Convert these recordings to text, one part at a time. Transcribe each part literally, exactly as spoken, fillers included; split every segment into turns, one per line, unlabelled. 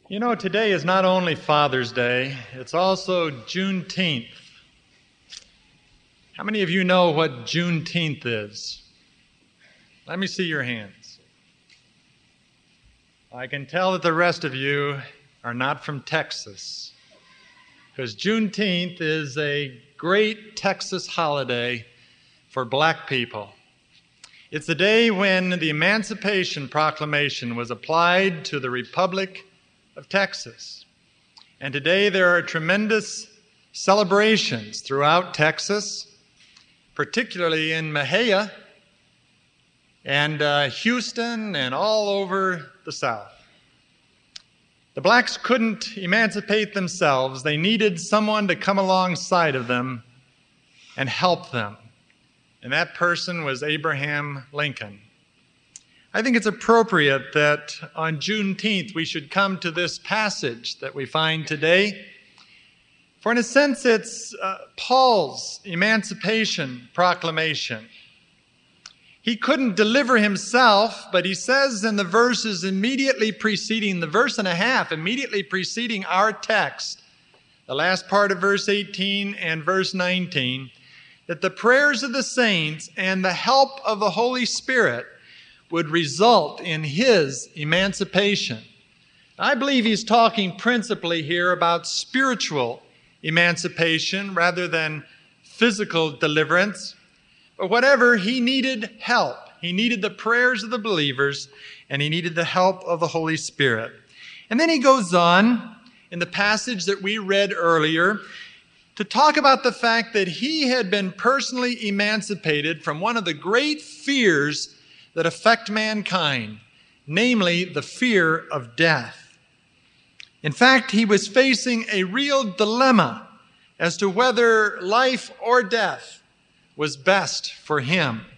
You know, today is not only Father's Day, it's also Juneteenth. How many of you know what Juneteenth is? Let me see your hands. I can tell that the rest of you are not from Texas, because Juneteenth is a great Texas holiday for black people. It's the day when the Emancipation Proclamation was applied to the Republic of Texas. And today there are tremendous celebrations throughout Texas, particularly in Mexia and uh, Houston and all over the South. The blacks couldn't emancipate themselves. They needed someone to come alongside of them and help them. And that person was Abraham Lincoln. I think it's appropriate that on Juneteenth we should come to this passage that we find today. For in a sense, it's uh, Paul's Emancipation Proclamation. He couldn't deliver himself, but he says in the verses immediately preceding, the verse and a half immediately preceding our text, the last part of verse eighteen and verse nineteen, that the prayers of the saints and the help of the Holy Spirit would result in his emancipation. I believe he's talking principally here about spiritual emancipation rather than physical deliverance. But whatever, he needed help. He needed the prayers of the believers, and he needed the help of the Holy Spirit. And then he goes on in the passage that we read earlier to talk about the fact that he had been personally emancipated from one of the great fears that affect mankind, namely the fear of death. In fact, he was facing a real dilemma as to whether life or death was best for him.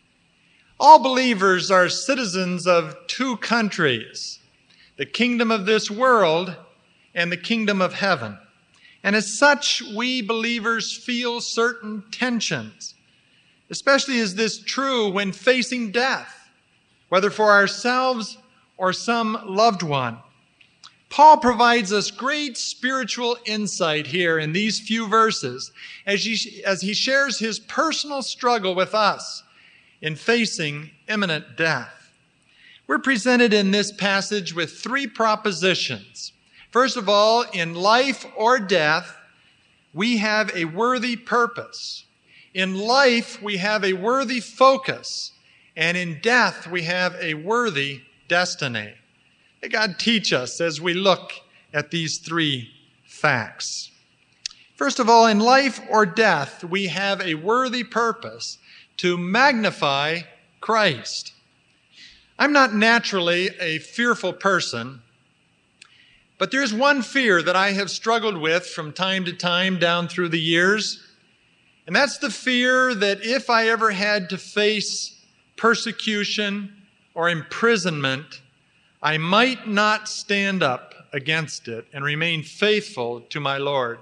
All believers are citizens of two countries, the kingdom of this world and the kingdom of heaven. And as such, we believers feel certain tensions. Especially is this true when facing death, whether for ourselves or some loved one. Paul provides us great spiritual insight here in these few verses as he, as he shares his personal struggle with us in facing imminent death. We're presented in this passage with three propositions. First of all, in life or death, we have a worthy purpose. In life, we have a worthy focus, and in death, we have a worthy destiny. May God teach us as we look at these three facts. First of all, in life or death, we have a worthy purpose to magnify Christ. I'm not naturally a fearful person, but there's one fear that I have struggled with from time to time down through the years. And that's the fear that if I ever had to face persecution or imprisonment, I might not stand up against it and remain faithful to my Lord.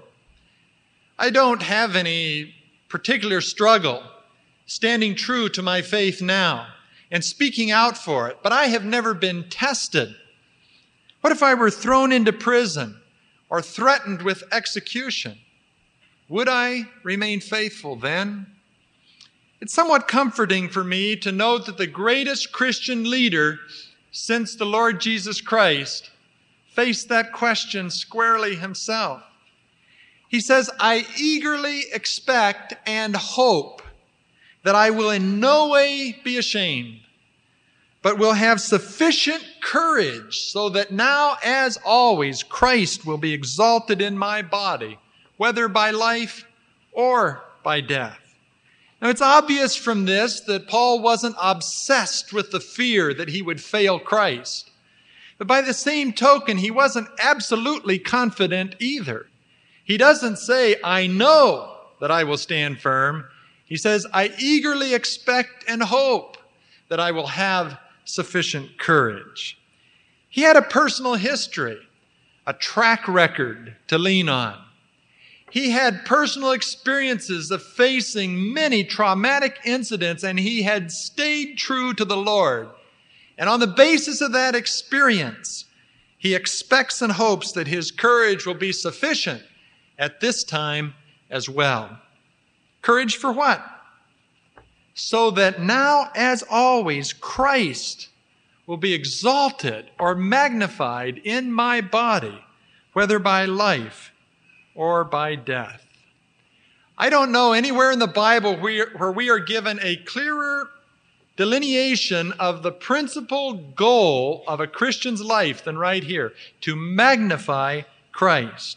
I don't have any particular struggle standing true to my faith now and speaking out for it, but I have never been tested. What if I were thrown into prison or threatened with execution? Would I remain faithful then? It's somewhat comforting for me to note that the greatest Christian leader since the Lord Jesus Christ faced that question squarely himself. He says, I eagerly expect and hope that I will in no way be ashamed, but will have sufficient courage so that now, as always, Christ will be exalted in my body, whether by life or by death. Now, it's obvious from this that Paul wasn't obsessed with the fear that he would fail Christ. But by the same token, he wasn't absolutely confident either. He doesn't say, I know that I will stand firm. He says, I eagerly expect and hope that I will have sufficient courage. He had a personal history, a track record to lean on. He had personal experiences of facing many traumatic incidents, and he had stayed true to the Lord. And on the basis of that experience, he expects and hopes that his courage will be sufficient at this time as well. Courage for what? So that now, as always, Christ will be exalted or magnified in my body, whether by life or by death. I don't know anywhere in the Bible where we are given a clearer delineation of the principal goal of a Christian's life than right here, to magnify Christ.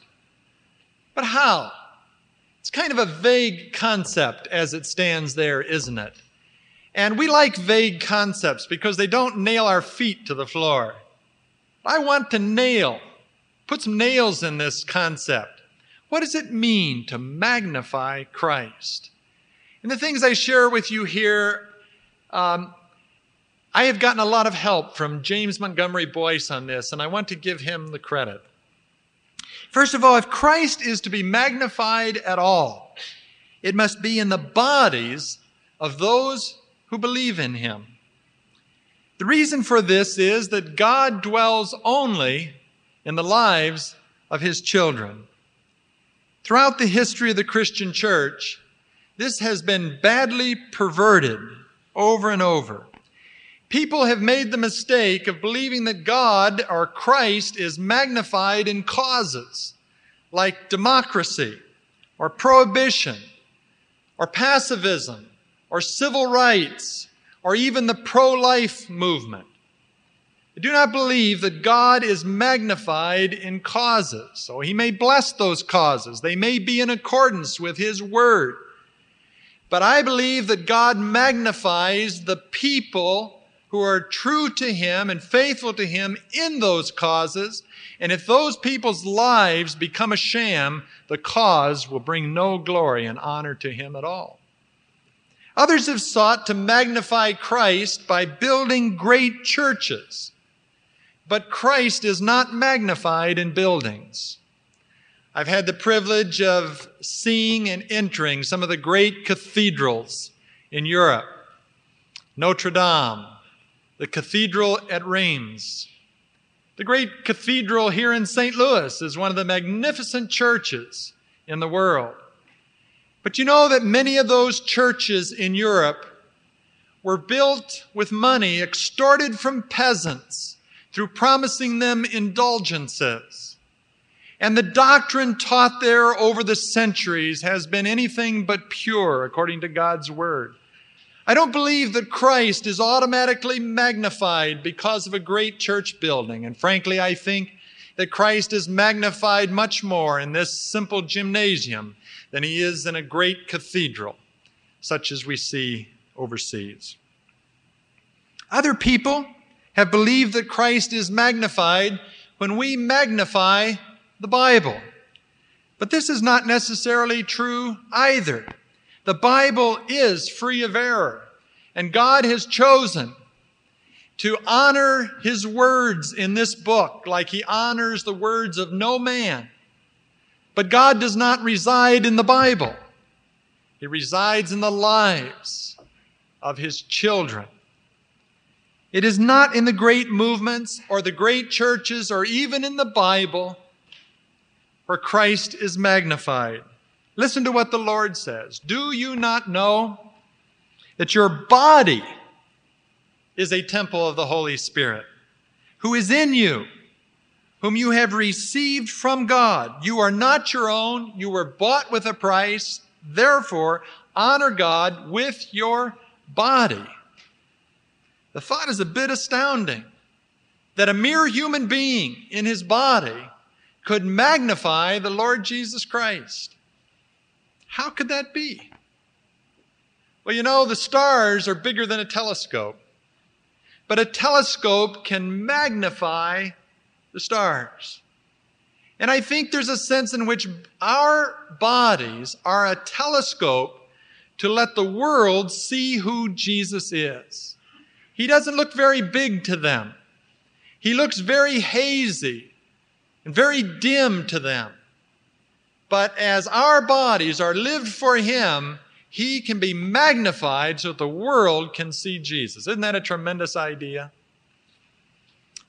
But how? It's kind of a vague concept as it stands there, isn't it? And we like vague concepts because they don't nail our feet to the floor. I want to nail, put some nails in this concept. What does it mean to magnify Christ? And the things I share with you here, um, I have gotten a lot of help from James Montgomery Boyce on this, and I want to give him the credit. First of all, if Christ is to be magnified at all, it must be in the bodies of those who believe in him. The reason for this is that God dwells only in the lives of his children. Throughout the history of the Christian church, this has been badly perverted over and over. People have made the mistake of believing that God or Christ is magnified in causes like democracy or prohibition or pacifism or civil rights or even the pro-life movement. I do not believe that God is magnified in causes. So he may bless those causes. They may be in accordance with his word. But I believe that God magnifies the people who are true to him and faithful to him in those causes. And if those people's lives become a sham, the cause will bring no glory and honor to him at all. Others have sought to magnify Christ by building great churches. But Christ is not magnified in buildings. I've had the privilege of seeing and entering some of the great cathedrals in Europe. Notre Dame, the cathedral at Reims. The great cathedral here in Saint Louis is one of the magnificent churches in the world. But you know that many of those churches in Europe were built with money extorted from peasants through promising them indulgences. And the doctrine taught there over the centuries has been anything but pure according to God's word. I don't believe that Christ is automatically magnified because of a great church building. And frankly, I think that Christ is magnified much more in this simple gymnasium than he is in a great cathedral, such as we see overseas. Other people have believed that Christ is magnified when we magnify the Bible. But this is not necessarily true either. The Bible is free of error, and God has chosen to honor his words in this book like he honors the words of no man. But God does not reside in the Bible. He resides in the lives of his children. It is not in the great movements or the great churches or even in the Bible where Christ is magnified. Listen to what the Lord says. Do you not know that your body is a temple of the Holy Spirit, who is in you, whom you have received from God? You are not your own. You were bought with a price. Therefore, honor God with your body. The thought is a bit astounding that a mere human being in his body could magnify the Lord Jesus Christ. How could that be? Well, you know, the stars are bigger than a telescope, but a telescope can magnify the stars. And I think there's a sense in which our bodies are a telescope to let the world see who Jesus is. He doesn't look very big to them. He looks very hazy and very dim to them. But as our bodies are lived for him, he can be magnified so that the world can see Jesus. Isn't that a tremendous idea?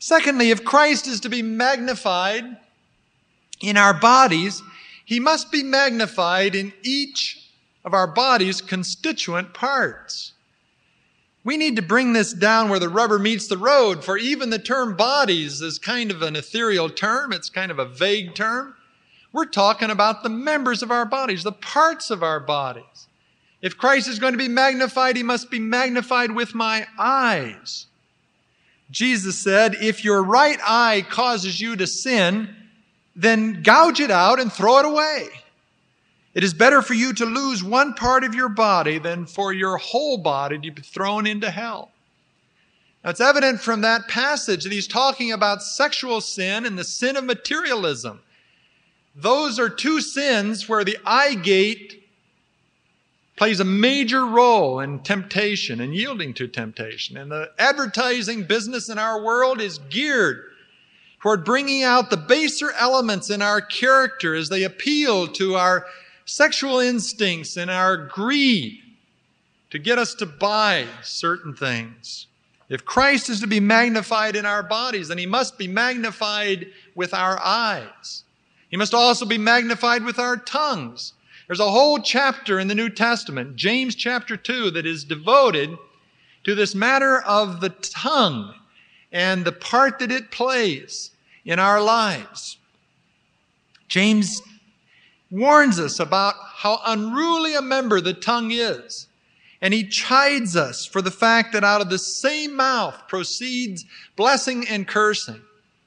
Secondly, if Christ is to be magnified in our bodies, he must be magnified in each of our body's constituent parts. We need to bring this down where the rubber meets the road, for even the term bodies is kind of an ethereal term. It's kind of a vague term. We're talking about the members of our bodies, the parts of our bodies. If Christ is going to be magnified, he must be magnified with my eyes. Jesus said, if your right eye causes you to sin, then gouge it out and throw it away. It is better for you to lose one part of your body than for your whole body to be thrown into hell. Now, it's evident from that passage that he's talking about sexual sin and the sin of materialism. Those are two sins where the eye gate plays a major role in temptation and yielding to temptation. And the advertising business in our world is geared toward bringing out the baser elements in our character as they appeal to our sexual instincts and our greed to get us to buy certain things. If Christ is to be magnified in our bodies, then he must be magnified with our eyes. He must also be magnified with our tongues. There's a whole chapter in the New Testament, James chapter two, that is devoted to this matter of the tongue and the part that it plays in our lives. James warns us about how unruly a member the tongue is. And he chides us for the fact that out of the same mouth proceeds blessing and cursing.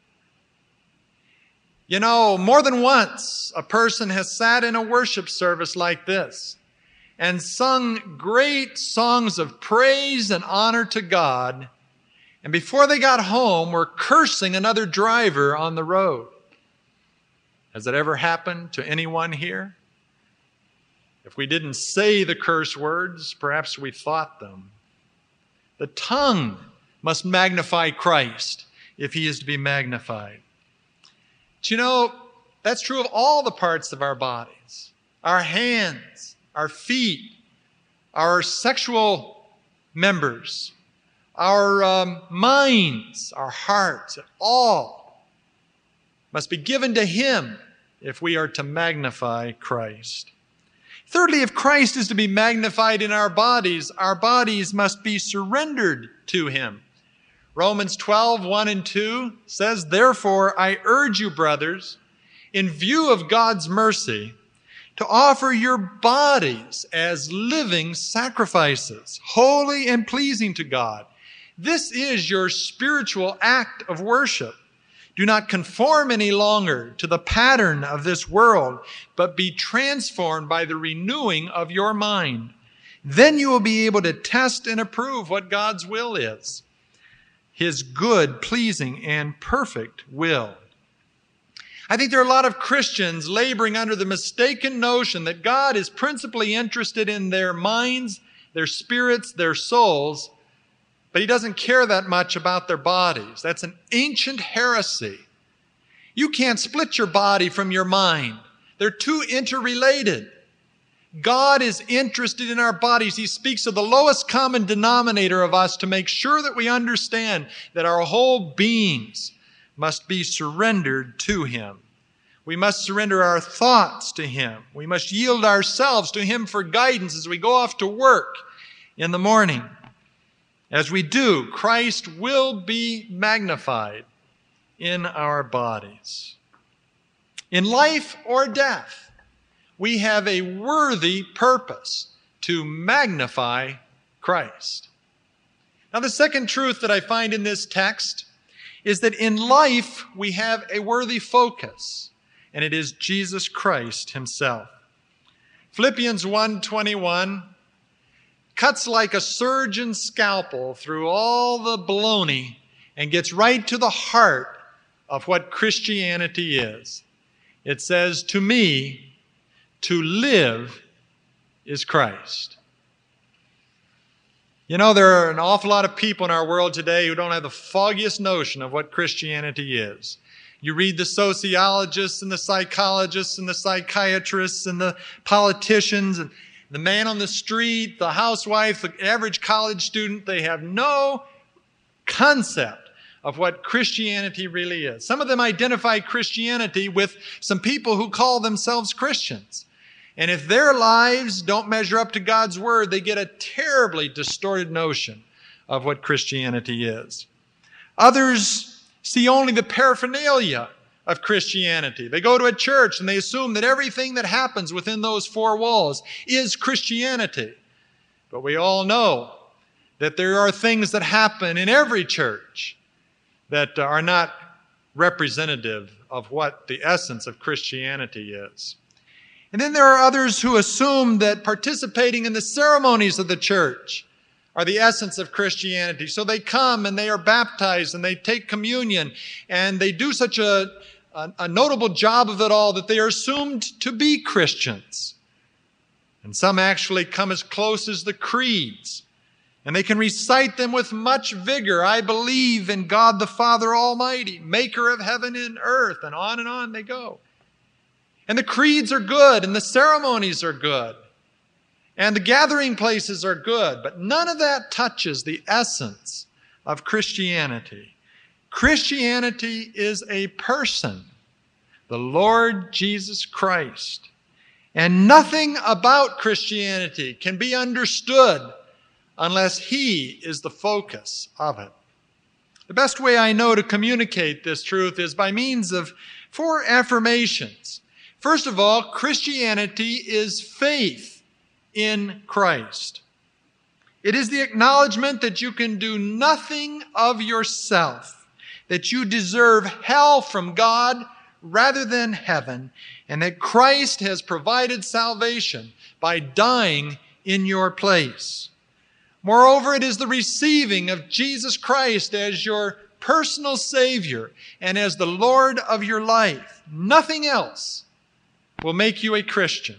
You know, more than once, a person has sat in a worship service like this and sung great songs of praise and honor to God, and before they got home were cursing another driver on the road. Has it ever happened to anyone here? If we didn't say the curse words, perhaps we thought them. The tongue must magnify Christ if he is to be magnified. But you know, that's true of all the parts of our bodies. Our hands, our feet, our sexual members, our um, minds, our hearts, all must be given to him if we are to magnify Christ. Thirdly, if Christ is to be magnified in our bodies, our bodies must be surrendered to him. Romans twelve, one and two says, therefore, I urge you, brothers, in view of God's mercy, to offer your bodies as living sacrifices, holy and pleasing to God. This is your spiritual act of worship. Do not conform any longer to the pattern of this world, but be transformed by the renewing of your mind. Then you will be able to test and approve what God's will is, his good, pleasing, and perfect will. I think there are a lot of Christians laboring under the mistaken notion that God is principally interested in their minds, their spirits, their souls, but he doesn't care that much about their bodies. That's an ancient heresy. You can't split your body from your mind. They're too interrelated. God is interested in our bodies. He speaks of the lowest common denominator of us to make sure that we understand that our whole beings must be surrendered to him. We must surrender our thoughts to him. We must yield ourselves to him for guidance as we go off to work in the morning. As we do, Christ will be magnified in our bodies. In life or death, we have a worthy purpose to magnify Christ. Now, the second truth that I find in this text is that in life we have a worthy focus, and it is Jesus Christ himself. Philippians one twenty-one cuts like a surgeon's scalpel through all the baloney and gets right to the heart of what Christianity is. It says, to me, to live is Christ. You know, there are an awful lot of people in our world today who don't have the foggiest notion of what Christianity is. You read the sociologists and the psychologists and the psychiatrists and the politicians and the man on the street, the housewife, the average college student. They have no concept of what Christianity really is. Some of them identify Christianity with some people who call themselves Christians. And if their lives don't measure up to God's word, they get a terribly distorted notion of what Christianity is. Others see only the paraphernalia of Christianity. They go to a church and they assume that everything that happens within those four walls is Christianity. But we all know that there are things that happen in every church that are not representative of what the essence of Christianity is. And then there are others who assume that participating in the ceremonies of the church are the essence of Christianity. So they come and they are baptized and they take communion and they do such a, a, a notable job of it all that they are assumed to be Christians. And some actually come as close as the creeds. And they can recite them with much vigor. I believe in God the Father Almighty, maker of heaven and earth, and on and on they go. And the creeds are good, and the ceremonies are good, and the gathering places are good, but none of that touches the essence of Christianity. Christianity is a person, the Lord Jesus Christ. And nothing about Christianity can be understood unless He is the focus of it. The best way I know to communicate this truth is by means of four affirmations. First of all, Christianity is faith in Christ. It is the acknowledgement that you can do nothing of yourself, that you deserve hell from God rather than heaven, and that Christ has provided salvation by dying in your place. Moreover, it is the receiving of Jesus Christ as your personal Savior and as the Lord of your life. Nothing else will make you a Christian.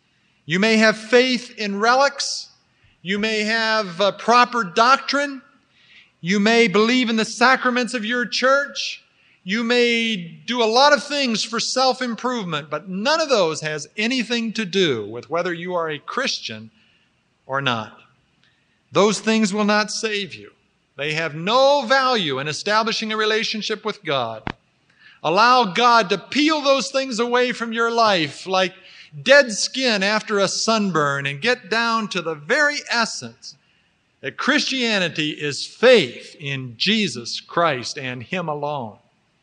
You may have faith in relics. You may have uh, proper doctrine. You may believe in the sacraments of your church. You may do a lot of things for self-improvement, but none of those has anything to do with whether you are a Christian or not. Those things will not save you. They have no value in establishing a relationship with God. Allow God to peel those things away from your life like dead skin after a sunburn and get down to the very essence that Christianity is faith in Jesus Christ and Him alone.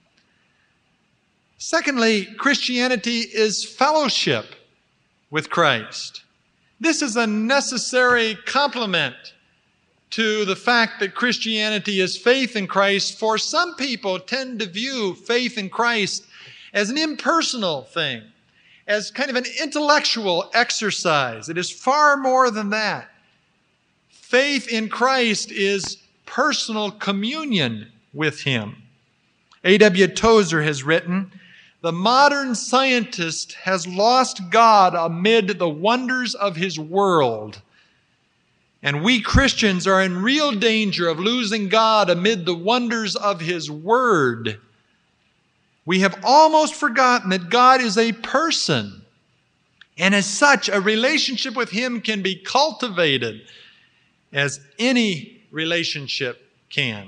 Secondly, Christianity is fellowship with Christ. This is a necessary complement to the fact that Christianity is faith in Christ, for some people tend to view faith in Christ as an impersonal thing, as kind of an intellectual exercise. It is far more than that. Faith in Christ is personal communion with Him. A W Tozer has written, "The modern scientist has lost God amid the wonders of his world. And we Christians are in real danger of losing God amid the wonders of His Word. We have almost forgotten that God is a person, and as such, a relationship with Him can be cultivated as any relationship can."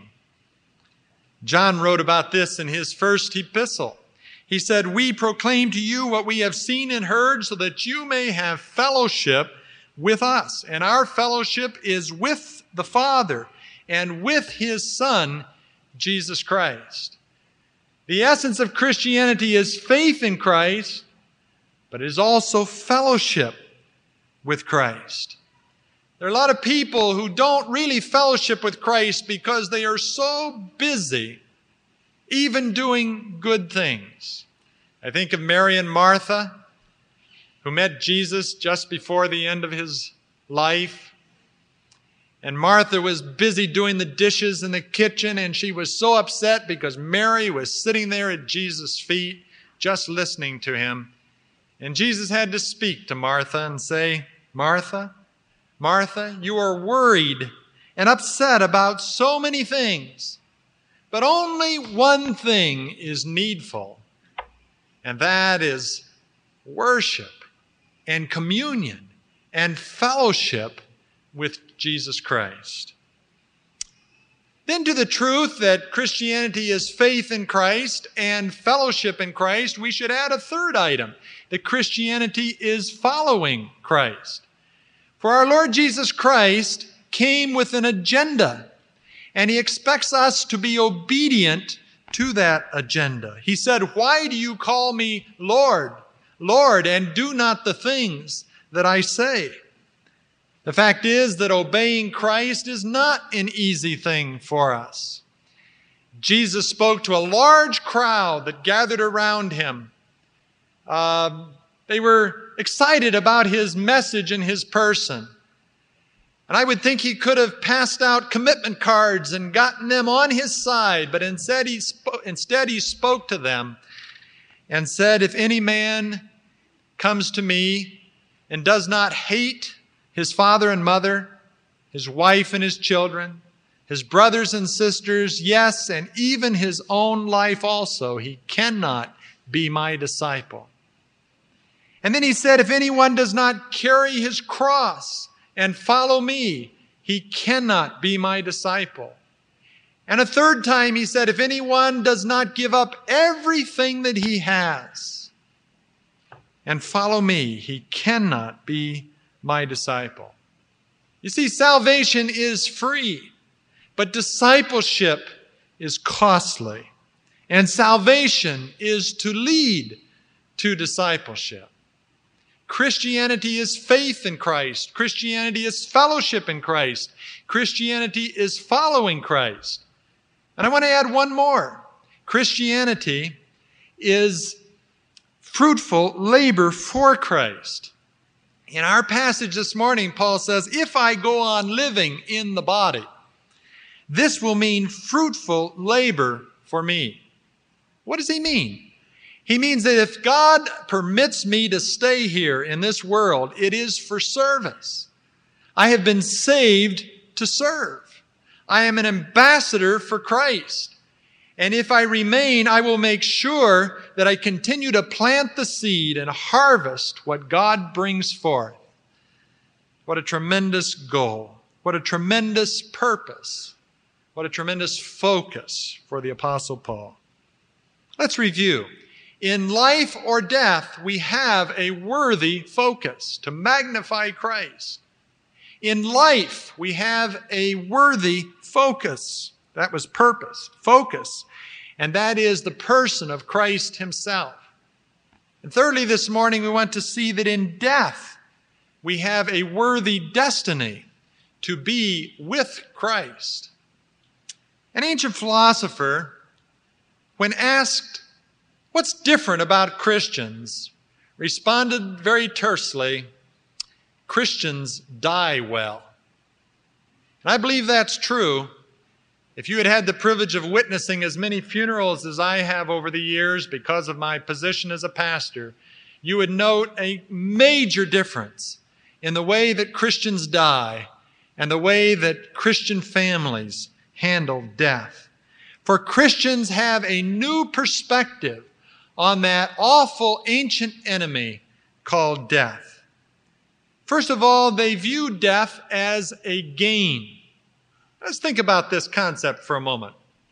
John wrote about this in his first epistle. He said, "We proclaim to you what we have seen and heard, so that you may have fellowship with us. And our fellowship is with the Father and with His Son, Jesus Christ." The essence of Christianity is faith in Christ, but it is also fellowship with Christ. There are a lot of people who don't really fellowship with Christ because they are so busy even doing good things. I think of Mary and Martha, who met Jesus just before the end of His life. And Martha was busy doing the dishes in the kitchen, and she was so upset because Mary was sitting there at Jesus' feet, just listening to Him. And Jesus had to speak to Martha and say, "Martha, Martha, you are worried and upset about so many things, but only one thing is needful, and that is worship and communion and fellowship with Jesus Christ." Then to the truth that Christianity is faith in Christ and fellowship in Christ, we should add a third item, that Christianity is following Christ. For our Lord Jesus Christ came with an agenda, and he expects us to be obedient to that agenda. He said, "Why do you call me Lord, Lord, and do not the things that I say?" The fact is that obeying Christ is not an easy thing for us. Jesus spoke to a large crowd that gathered around him. Uh, they were excited about his message and his person. And I would think he could have passed out commitment cards and gotten them on his side, but instead he, spo- instead he spoke to them and said, "If any man comes to me and does not hate his father and mother, his wife and his children, his brothers and sisters, yes, and even his own life also, he cannot be my disciple." And then he said, "If anyone does not carry his cross and follow me, he cannot be my disciple." And a third time he said, "If anyone does not give up everything that he has and follow me, he cannot be my disciple." You see, salvation is free, but discipleship is costly. And salvation is to lead to discipleship. Christianity is faith in Christ. Christianity is fellowship in Christ. Christianity is following Christ. And I want to add one more. Christianity is fruitful labor for Christ. In our passage this morning, Paul says, "If I go on living in the body, this will mean fruitful labor for me." What does he mean? He means that if God permits me to stay here in this world, it is for service. I have been saved to serve. I am an ambassador for Christ. And if I remain, I will make sure that I continue to plant the seed and harvest what God brings forth. What a tremendous goal. What a tremendous purpose. What a tremendous focus for the Apostle Paul. Let's review. In life or death, we have a worthy focus to magnify Christ. In life, we have a worthy focus. That was purpose, focus. And that is the person of Christ himself. And thirdly, this morning, we want to see that in death, we have a worthy destiny to be with Christ. An ancient philosopher, when asked, "What's different about Christians?" responded very tersely, "Christians die well." And I believe that's true. If you had had the privilege of witnessing as many funerals as I have over the years because of my position as a pastor, you would note a major difference in the way that Christians die and the way that Christian families handle death. For Christians have a new perspective on that awful ancient enemy called death. First of all, they view death as a gain. Let's think about this concept for a moment.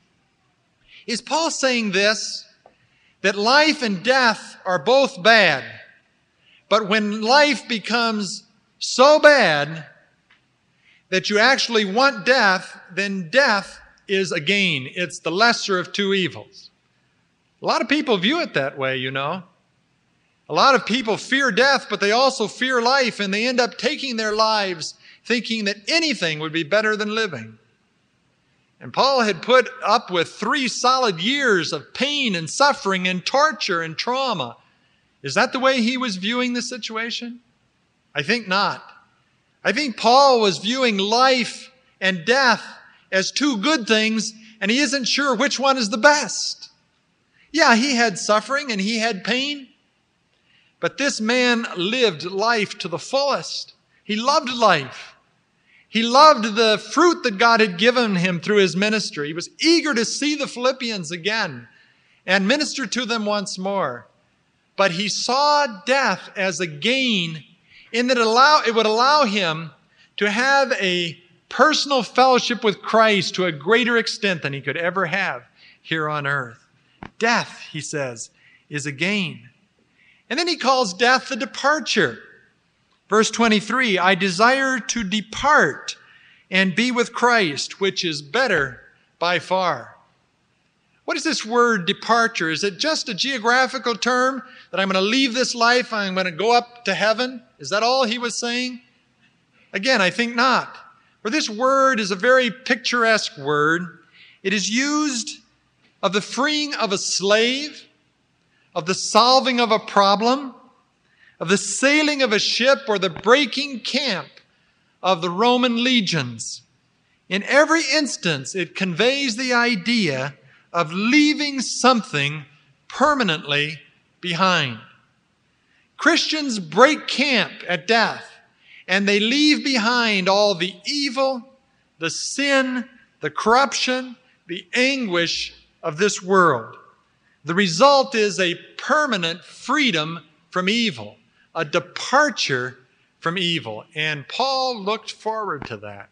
Is Paul saying this, that life and death are both bad, but when life becomes so bad that you actually want death, then death is a gain. It's the lesser of two evils. A lot of people view it that way, you know. A lot of people fear death, but they also fear life, and they end up taking their lives thinking that anything would be better than living. And Paul had put up with three solid years of pain and suffering and torture and trauma. Is that the way he was viewing the situation? I think not. I think Paul was viewing life and death as two good things, and he isn't sure which one is the best. Yeah, he had suffering and he had pain, but this man lived life to the fullest. He loved life. He loved the fruit that God had given him through his ministry. He was eager to see the Philippians again and minister to them once more. But he saw death as a gain in that it would allow him to have a personal fellowship with Christ to a greater extent than he could ever have here on earth. Death, he says, is a gain. And then he calls death the departure. Verse twenty-three, I desire to depart and be with Christ, which is better by far. What is this word departure? Is it just a geographical term that I'm going to leave this life, I'm going to go up to heaven? Is that all he was saying? Again, I think not. For this word is a very picturesque word. It is used of the freeing of a slave, of the solving of a problem, of the sailing of a ship, or the breaking camp of the Roman legions. In every instance, it conveys the idea of leaving something permanently behind. Christians break camp at death, and they leave behind all the evil, the sin, the corruption, the anguish of this world. The result is a permanent freedom from evil, a departure from evil. And Paul looked forward to that.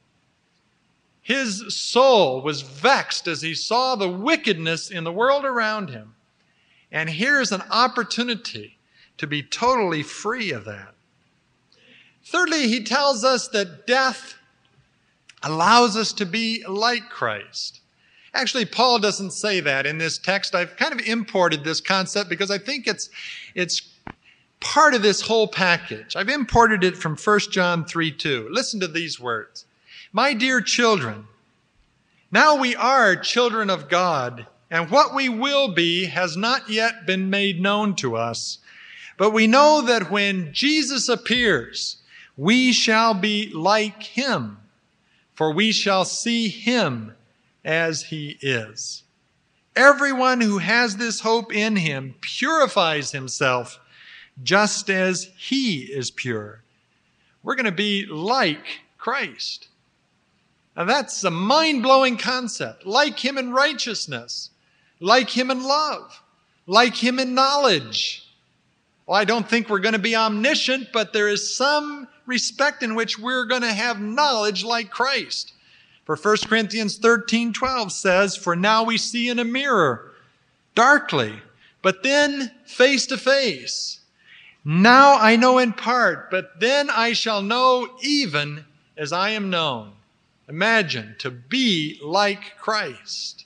His soul was vexed as he saw the wickedness in the world around him. And here's an opportunity to be totally free of that. Thirdly, he tells us that death allows us to be like Christ. Actually, Paul doesn't say that in this text. I've kind of imported this concept because I think it's, it's part of this whole package. I've imported it from First John three two. Listen to these words. My dear children, now we are children of God, and what we will be has not yet been made known to us. But we know that when Jesus appears, we shall be like him, for we shall see him as he is. Everyone who has this hope in him purifies himself just as he is pure. We're going to be like Christ. Now that's a mind-blowing concept. Like him in righteousness, like him in love, like him in knowledge. Well, I don't think we're going to be omniscient, but there is some respect in which we're going to have knowledge like Christ. For First Corinthians thirteen twelve says, for now we see in a mirror, darkly, but then face to face. Now I know in part, but then I shall know even as I am known. Imagine, to be like Christ.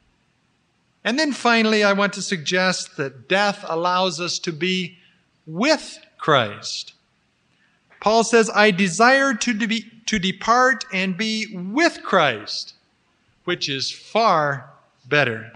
And then finally, I want to suggest that death allows us to be with Christ. Paul says, I desire to, de- to depart and be with Christ, which is far better.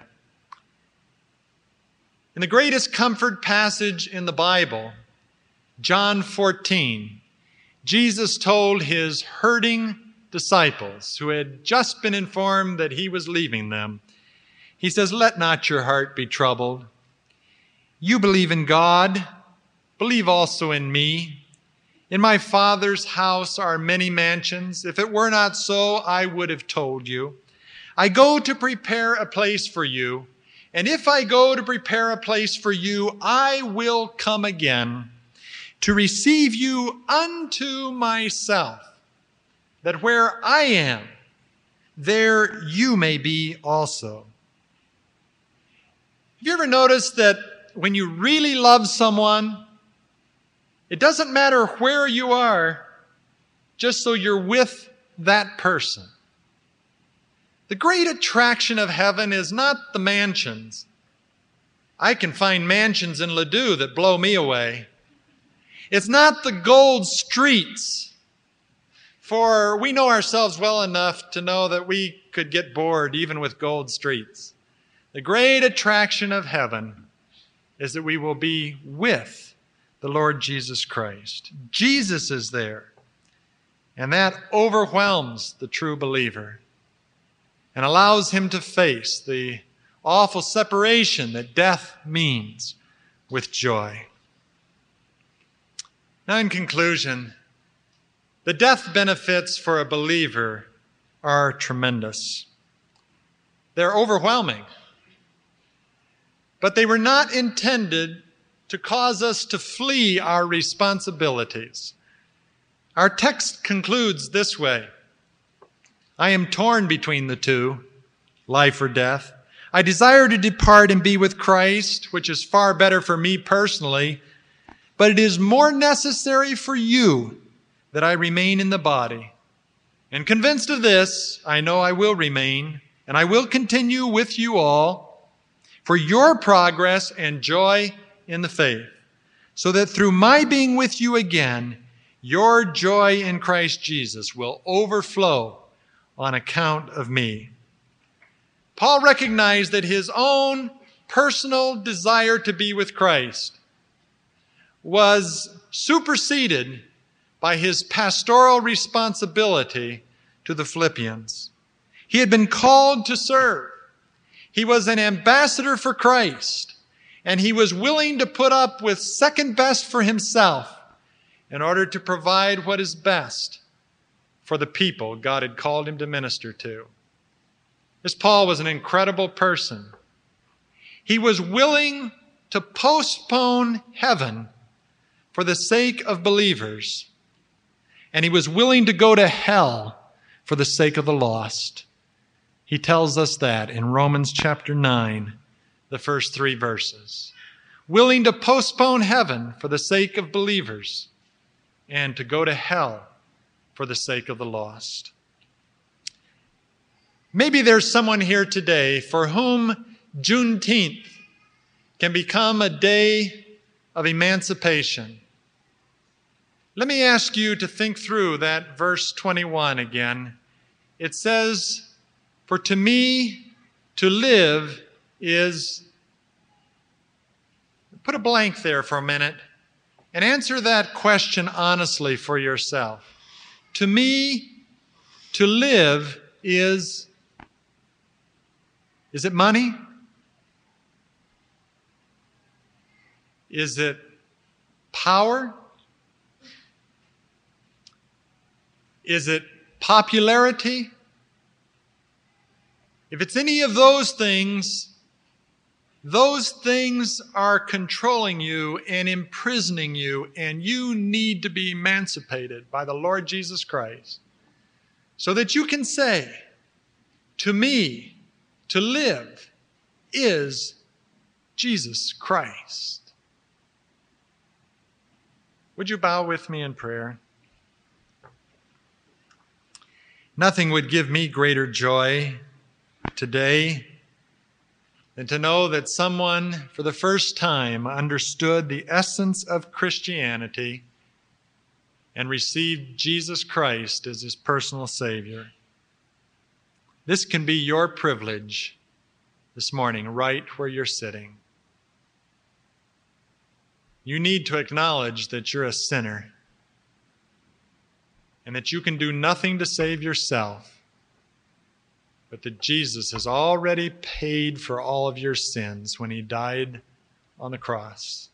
In the greatest comfort passage in the Bible, John fourteen, Jesus told his hurting disciples who had just been informed that he was leaving them, he says, let not your heart be troubled. You believe in God, believe also in me. In my Father's house are many mansions. If it were not so, I would have told you. I go to prepare a place for you, and if I go to prepare a place for you, I will come again to receive you unto myself, that where I am, there you may be also. Have you ever noticed that when you really love someone, it doesn't matter where you are, just so you're with that person? The great attraction of heaven is not the mansions. I can find mansions in Ladue that blow me away. It's not the gold streets, for we know ourselves well enough to know that we could get bored even with gold streets. The great attraction of heaven is that we will be with the Lord Jesus Christ. Jesus is there, and that overwhelms the true believer and allows him to face the awful separation that death means with joy. Now, in conclusion, the death benefits for a believer are tremendous. They're overwhelming. But they were not intended to cause us to flee our responsibilities. Our text concludes this way. I am torn between the two, life or death. I desire to depart and be with Christ, which is far better for me personally, but it is more necessary for you that I remain in the body. And convinced of this, I know I will remain, and I will continue with you all for your progress and joy in the faith, so that through my being with you again, your joy in Christ Jesus will overflow on account of me. Paul recognized that his own personal desire to be with Christ was superseded by his pastoral responsibility to the Philippians. He had been called to serve. He was an ambassador for Christ, and he was willing to put up with second best for himself in order to provide what is best for the people God had called him to minister to. This Paul was an incredible person. He was willing to postpone heaven for the sake of believers, and he was willing to go to hell for the sake of the lost. He tells us that in Romans chapter nine, the first three verses. Willing to postpone heaven for the sake of believers and to go to hell for the sake of the lost. Maybe there's someone here today for whom Juneteenth can become a day of emancipation. Let me ask you to think through that verse twenty-one again. It says, "For to me to live is..." Put a blank there for a minute and answer that question honestly for yourself. To me to live is... Is it money? Is it power? Is it popularity? If it's any of those things, those things are controlling you and imprisoning you, and you need to be emancipated by the Lord Jesus Christ so that you can say, to me, to live is Jesus Christ. Would you bow with me in prayer? Nothing would give me greater joy today than to know that someone for the first time understood the essence of Christianity and received Jesus Christ as his personal Savior. This can be your privilege this morning, right where you're sitting. You need to acknowledge that you're a sinner and that you can do nothing to save yourself, but that Jesus has already paid for all of your sins when he died on the cross.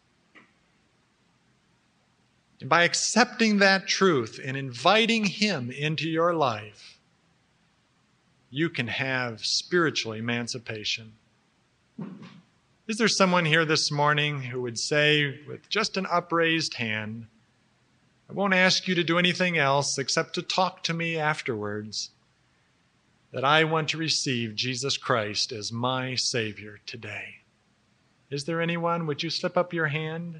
And by accepting that truth and inviting him into your life, you can have spiritual emancipation. Is there someone here this morning who would say with just an upraised hand, I won't ask you to do anything else except to talk to me afterwards, that I want to receive Jesus Christ as my Savior today? Is there anyone? Would you slip up your hand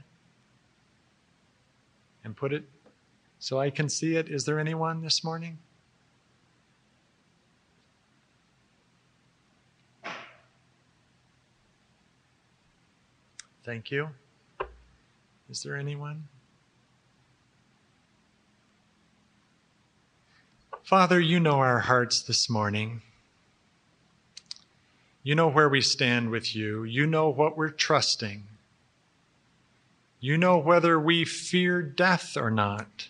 and put it so I can see it? Is there anyone this morning? Thank you. Is there anyone? Father, you know our hearts this morning. You know where we stand with you. You know what we're trusting. You know whether we fear death or not.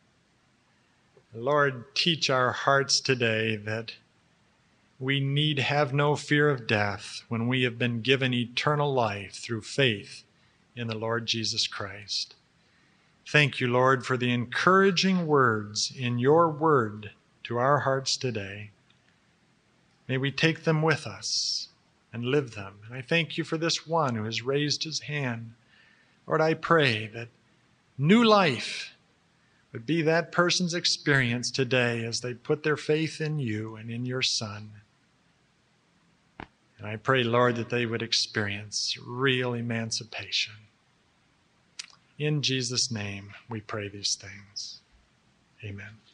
Lord, teach our hearts today that we need have no fear of death when we have been given eternal life through faith in the Lord Jesus Christ. Thank you, Lord, for the encouraging words in your word to our hearts today. May we take them with us and live them. And I thank you for this one who has raised his hand. Lord, I pray that new life would be that person's experience today as they put their faith in you and in your Son. And I pray, Lord, that they would experience real emancipation. In Jesus' name, we pray these things. Amen.